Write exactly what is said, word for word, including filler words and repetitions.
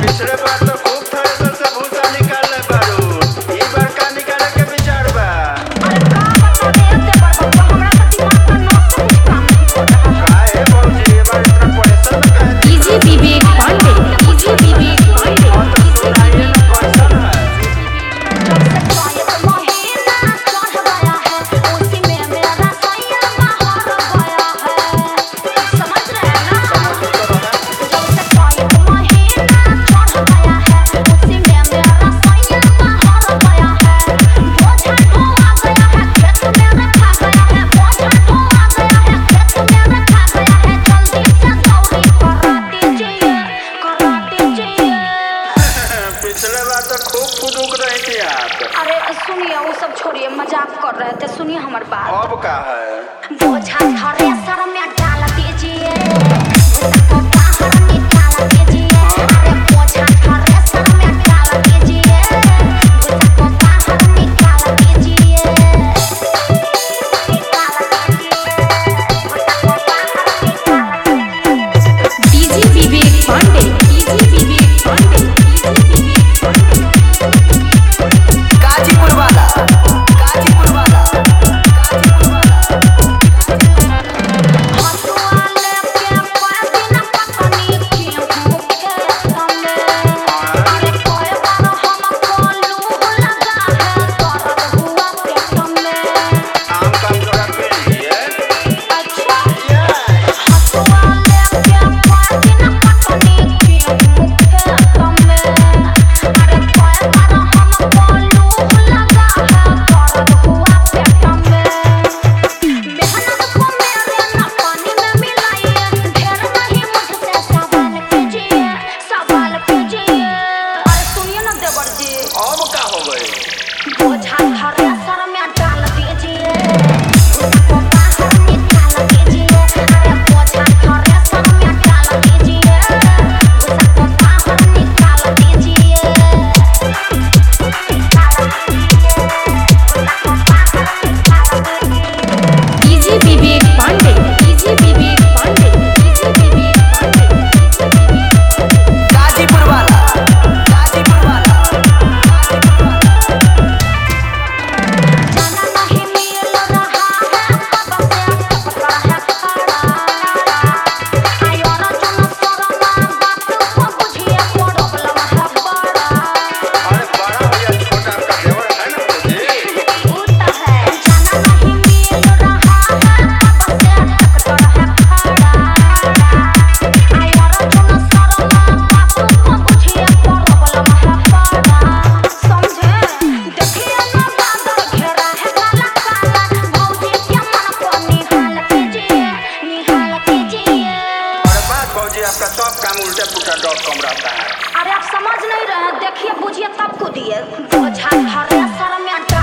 पिछले बार तो खूब थ्रेसर से भूसा निकालले बारू, ई बार का निकाले के विचार बा? अरे का बता दे दे बड़का हमरा त दिमाग में ना कुछ काम नहीं कर रहा। काहे भौजी ये बार इतना परेशान न काहे? डीजे विवेक पांडे, डीजे विवेक पांडे, और तो सुनाइए ना कैसन है? जब से चौथ महीना चढ़ गया है उसी में मेरा सैया बाहर गया है। समझ रहे हैं ना? जब से चौथ महीना चढ़ गया है उसी में मेरा सैया बाहर गया है। बोझा ढोआ गया है खेत में रखा गया है। बोझा ढोआ गया है खेत में रखा गया है। जल्दी से दौड़ी करा दीजिए, करा दीजिए। पिछले बार तो खूब फुदुक रही थी आप। अरे सुनिए वो सब छोड़िए, मजाक कर रहे थे, सुनिए हमारी बात। अब का है? बोझा थ्रेसर में डाल दीजिए, भूसा को बाहर निकाल दीजिए। अरे बोझा थ्रेसर में डाल दीजिए, भूसा को बाहर निकाल दीजिए। निकाल दीजिए, भूसा को बाहर निकाल दीजिए। DJ Vivek Pandey, DJ Vivek Pandey, DJ Vivek Pandey. Ghazipur वाला गाजीपुर वाला गाजीपुर वाला हसुआ लेके कोई दिन पत्नी की मुखे संगे। अरे कोई बार हमको लूह लगा है, दर्द हुआ पेट में। आम का थोड़ा पी लीजिए। अच्छा हसुआ लेके कोई दिन पत्नी की मुखे संगे। अरे कोई बार हमको लूह लगा है, दर्द हुआ पेट में। मेहनत को मेरे ना पानी में मिलाइए, ढेर नहीं मुझसे सवाल कीजिए, सवाल कीजिए। अरे सुनिए ना देवर जी, अब का हो गई? बोझा थ्रेसर में डाल दीजिए, भूसा को बाहर निकाल दीजिए। अरे बोझा थ्रेसर में डाल दीजिए, भूसा को बाहर निकाल दीजिए। निकाल दीजिए, भूसा को बाहर निकाल दीजिए। DJ Vivek Pandey, DJ Vivek Pandey, DJ Vivek Pandey, DJ Vivek Pandey. Ghazipur वाला गाजीपुर वाला गाजीपुर वाला जाना नहीं मिल रहा है, अब से टपका है खड़ा। आयो रचना शर्मा बात को बुझिए, प्रॉब्लम है बड़ा। अरे बड़ा हो या छोटा आपका देवर है ना भौजी? होता है जाना नहीं मिल रहा है, अब से टपका है खड़ा। आयो रचना शर्मा बात को बुझिए, प्रॉब्लम है बड़ा। समझे? देखिए ना बादल घेरा है काला काला, भौजी के मन को निहाल कीजिए, निहाल कीजिए। अरे बात भौजी आपका सब काम उल्टा पुल्टा डॉट कॉम रहता है। अरे आप समझ नहीं रहे हैं, देखिए बुझिए तब कूदिए। बोझा थ्रेसर में